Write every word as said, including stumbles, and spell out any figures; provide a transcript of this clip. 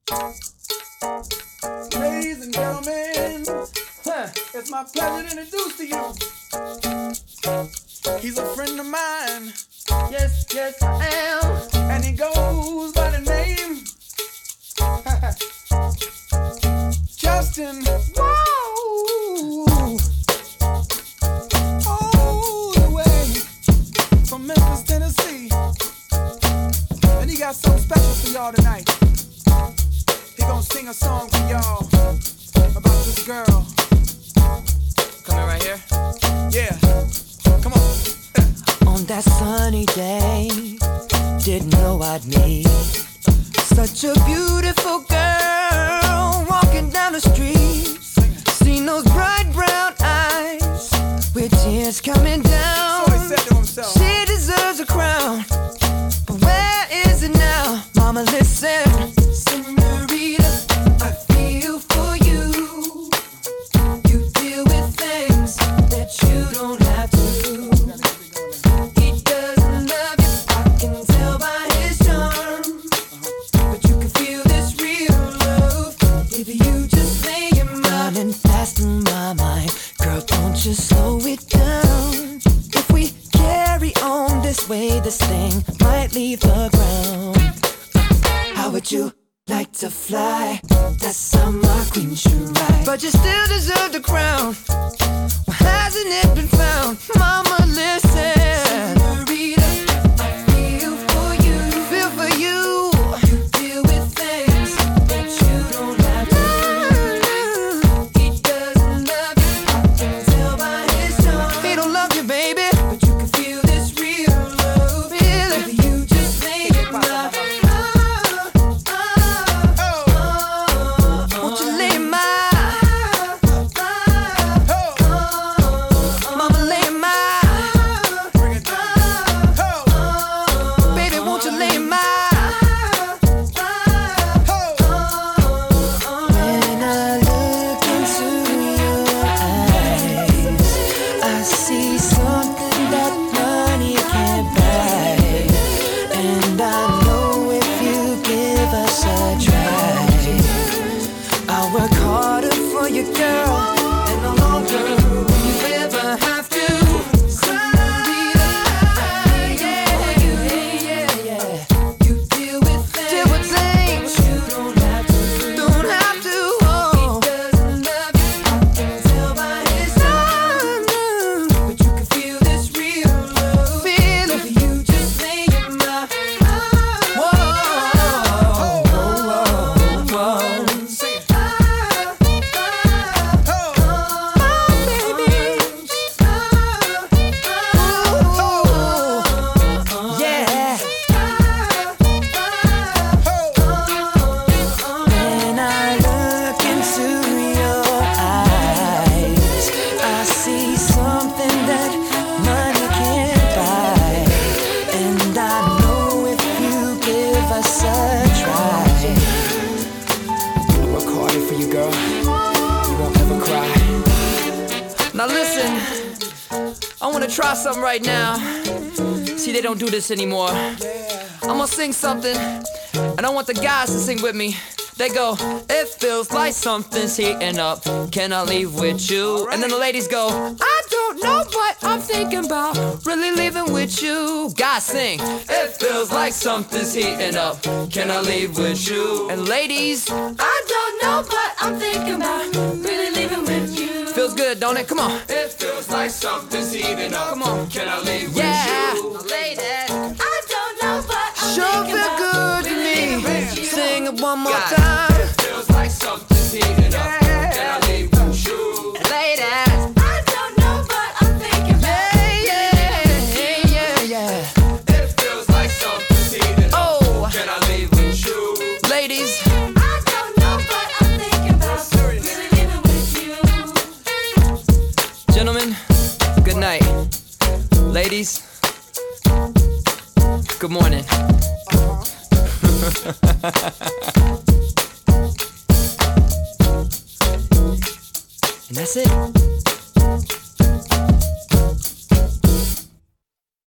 Ladies and gentlemen, huh, it's my pleasure to introduce to you. He's a friend of mine. Yes, yes, I am. And he goes by the name Justin. Whoa! All the way from Memphis, Tennessee. And he got something special for y'all tonight. He gonna sing a song for y'all about this girl. Coming right here? Yeah. Come on. On that sunny day, didn't know I'd meet such a beautiful girl walking down the street. Seen those bright brown eyes with tears coming down. So he said to himself, she deserves a crown, but where is it now? Mama, listen. Senorita, I feel for you. You deal with things that you don't have to. He doesn't love you, I can tell by his charm. But you can feel this real love if you just lay your mind and fast in my mind. Girl, don't you slow it down. If we carry on this way, this thing might leave the ground. How would you like to fly? That's how my queen should ride. But you still deserve the crown. Well, hasn't it been found? Mama, listen. Senorita, I feel for you. Feel for you. You deal with things that you don't have to. He doesn't love you, I can tell by his charm. He don't love you, baby, but you can feel this real love. Feel it. If you just lay it down. Try something right now. See, they don't do this anymore. I'm gonna sing something, and I want the guys to sing with me. They go, it feels like something's heating up. Can I leave with you? And then the ladies go, I don't know what I'm thinking about. Really leaving with you. Guys sing, it feels like something's heating up. Can I leave with you? And ladies, I don't know what I'm thinking about. Really leaving with you. Feels good, don't it? Come on. It feels like something's heating up. Come on. Can I leave yeah. with you? Now, ladies, I don't know what I'm sure thinking feel about. good to me. Really Sing it one more God. time. It feels like something's heating up. Can I leave with you? ladies. I don't know what I'm thinking about. Yeah, yeah, yeah, yeah. It feels like something's heating up. Oh. Can I leave with you? Ladies. I don't know what I'm thinking about. Really living with you. Gentlemen, good night. Ladies, good morning. And that's it.